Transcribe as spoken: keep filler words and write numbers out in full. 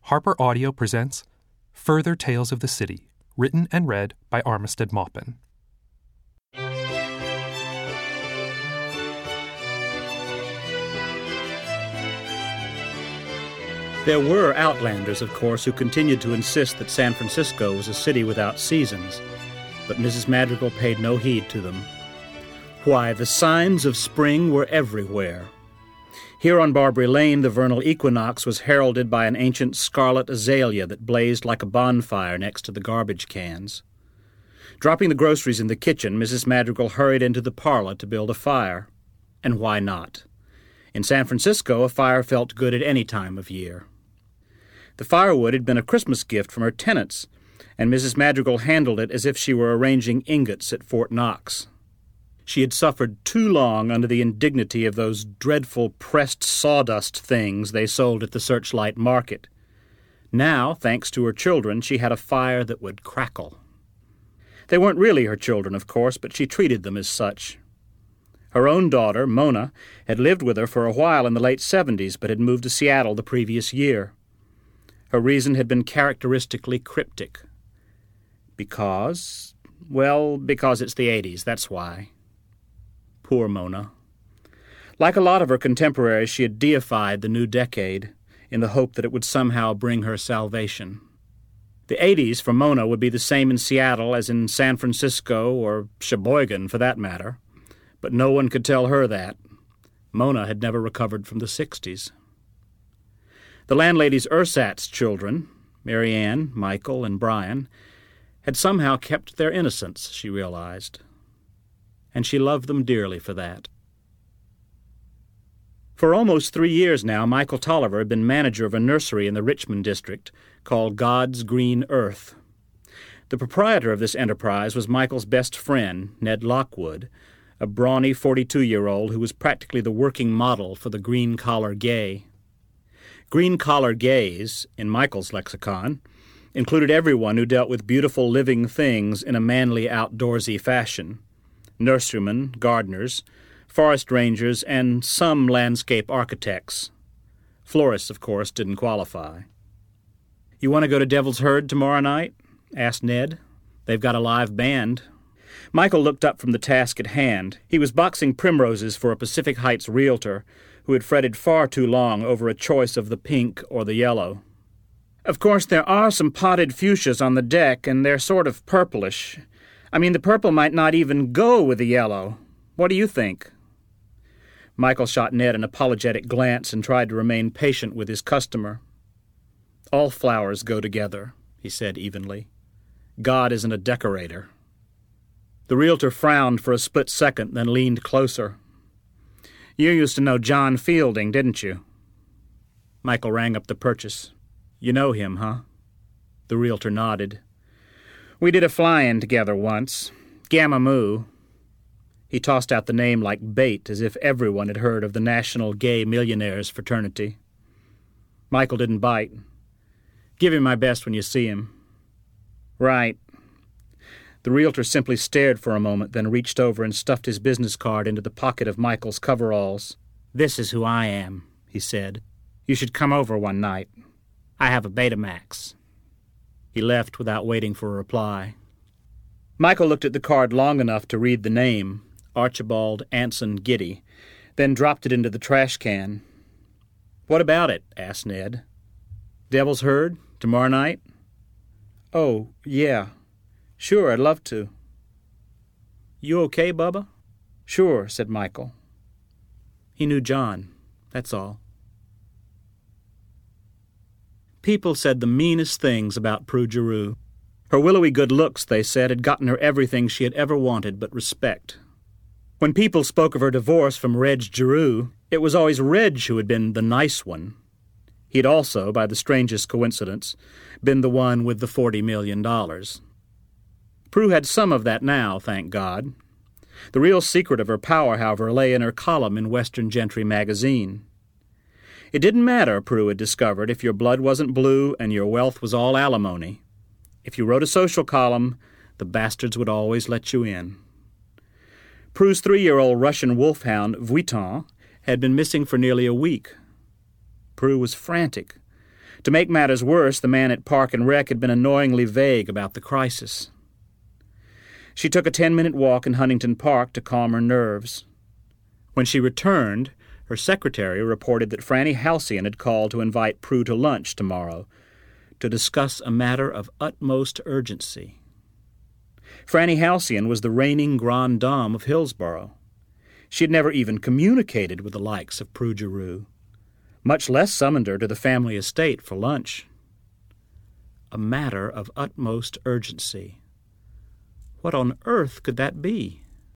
Harper Audio presents Further Tales of the City, written and read by Armistead Maupin. There were outlanders, of course, who continued to insist that San Francisco was a city without seasons, but Missus Madrigal paid no heed to them. Why, the signs of spring were everywhere. Here on Barbary Lane, the vernal equinox was heralded by an ancient scarlet azalea that blazed like a bonfire next to the garbage cans. Dropping the groceries in the kitchen, Missus Madrigal hurried into the parlor to build a fire. And why not? In San Francisco, a fire felt good at any time of year. The firewood had been a Christmas gift from her tenants, and Missus Madrigal handled it as if she were arranging ingots at Fort Knox. She had suffered too long under the indignity of those dreadful pressed sawdust things they sold at the Searchlight Market. Now, thanks to her children, she had a fire that would crackle. They weren't really her children, of course, but she treated them as such. Her own daughter, Mona, had lived with her for a while in the late seventies, but had moved to Seattle the previous year. Her reason had been characteristically cryptic. Because, well, because it's the eighties, that's why. Poor Mona. Like a lot of her contemporaries, she had deified the new decade in the hope that it would somehow bring her salvation. The eighties for Mona would be the same in Seattle as in San Francisco or Sheboygan, for that matter. But no one could tell her that. Mona had never recovered from the sixties. The landlady's ersatz children, Mary Ann, Michael, and Brian, had somehow kept their innocence, she realized. And she loved them dearly for that. For almost three years now, Michael Tolliver had been manager of a nursery in the Richmond district called God's Green Earth. The proprietor of this enterprise was Michael's best friend, Ned Lockwood, a brawny forty-two-year-old who was practically the working model for the green-collar gay. Green-collar gays, in Michael's lexicon, included everyone who dealt with beautiful living things in a manly, outdoorsy fashion. Nurserymen, gardeners, forest rangers, and some landscape architects. Florists, of course, didn't qualify. "You want to go to Devil's Herd tomorrow night?" asked Ned. "They've got a live band." Michael looked up from the task at hand. He was boxing primroses for a Pacific Heights realtor who had fretted far too long over a choice of the pink or the yellow. "Of course, there are some potted fuchsias on the deck, and they're sort of purplish. I mean, the purple might not even go with the yellow. What do you think?" Michael shot Ned an apologetic glance and tried to remain patient with his customer. "All flowers go together," he said evenly. "God isn't a decorator." The realtor frowned for a split second, then leaned closer. "You used to know John Fielding, didn't you?" Michael rang up the purchase. "You know him, huh?" The realtor nodded. "We did a fly-in together once. Gamma Mu." He tossed out the name like bait, as if everyone had heard of the National Gay Millionaires Fraternity. Michael didn't bite. "Give him my best when you see him." "Right." The realtor simply stared for a moment, then reached over and stuffed his business card into the pocket of Michael's coveralls. "This is who I am," he said. "You should come over one night. I have a Betamax." He left without waiting for a reply. Michael looked at the card long enough to read the name, Archibald Anson Giddy, then dropped it into the trash can. "What about it?" asked Ned. "Devil's Herd? Tomorrow night?" "Oh, yeah. Sure, I'd love to." "You okay, Bubba?" "Sure," said Michael. He knew John, that's all. People said the meanest things about Prue Giroux. Her willowy good looks, they said, had gotten her everything she had ever wanted but respect. When people spoke of her divorce from Reg Giroux, it was always Reg who had been the nice one. He'd also, by the strangest coincidence, been the one with the forty million dollars. Prue had some of that now, thank God. The real secret of her power, however, lay in her column in Western Gentry magazine. It didn't matter, Prue had discovered, if your blood wasn't blue and your wealth was all alimony. If you wrote a social column, the bastards would always let you in. Prue's three-year-old Russian wolfhound, Vuitton, had been missing for nearly a week. Prue was frantic. To make matters worse, the man at Park and Rec had been annoyingly vague about the crisis. She took a ten-minute walk in Huntington Park to calm her nerves. When she returned, her secretary reported that Franny Halcyon had called to invite Prue to lunch tomorrow to discuss a matter of utmost urgency. Franny Halcyon was the reigning grande dame of Hillsborough. She had never even communicated with the likes of Prue Giroux, much less summoned her to the family estate for lunch. A matter of utmost urgency. What on earth could that be?